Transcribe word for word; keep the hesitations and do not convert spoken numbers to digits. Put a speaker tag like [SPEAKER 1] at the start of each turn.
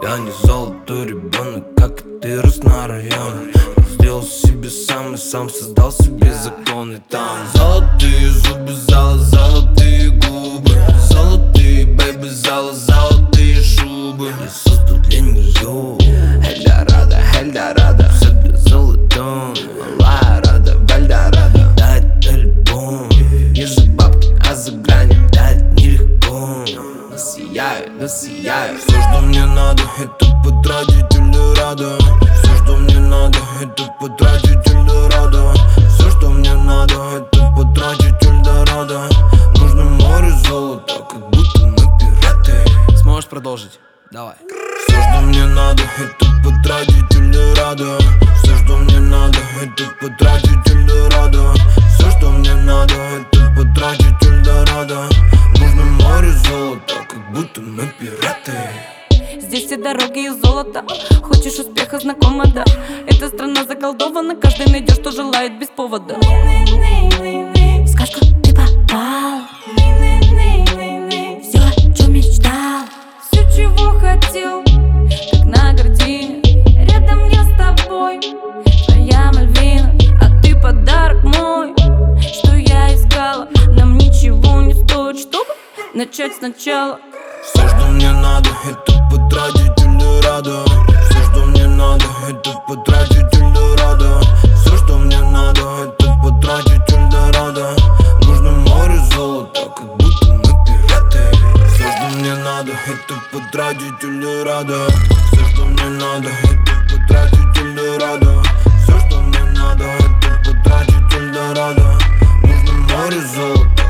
[SPEAKER 1] Я не золотой ребенок, как и ты, рос на районе. Сделал себе сам и сам создал себе законы. Там золотые зубы, зало, золотые губы, золотые бэйби, зало, золотые шубы. Я создал для нее Эльдорадо, Эльдорадо. Все для золотом, малая рада, Вальдорадо. Да, это альбом, не за бабки, а за грани. Да, это нелегко, но сияю, но сияю. Все, что мне надо, это потратить Эльдорадо. Все, что мне надо, это потратить Эльдорадо. Все, что мне надо, это потратить Эльдорадо. Нужно море золота, как будто мы пираты.
[SPEAKER 2] Сможешь продолжить? Давай.
[SPEAKER 1] Все, что мне надо, это потратить Эльдорадо. Все, что мне надо, это потратить Эльдорадо. Все, что мне надо, это потратить Эльдорадо. Нужно море золота, как будто мы пираты.
[SPEAKER 3] Здесь все дороги из золота. Хочешь успеха, знакомо, да? Эта страна заколдована. Каждый найдет, что желает без повода. В сказку ты попал. Все, о чем мечтал, все, чего хотел, как на картине. Рядом я с тобой, твоя Мальвина. А ты подарок мой, что я искала. Нам ничего не стоит, чтобы начать сначала.
[SPEAKER 1] Все, что мне надо, это потратить Эльдорадо. Все, что мне надо, это потратить Эльдорадо. Все, что мне надо, это потратить Эльдорадо. Нужно море золота, как будто мы пираты. Все, что мне надо, это потратить Эльдорадо. Все, что мне надо, это потратить Эльдорадо. Все, что мне надо, это потратить Эльдорадо. Нужно море золота.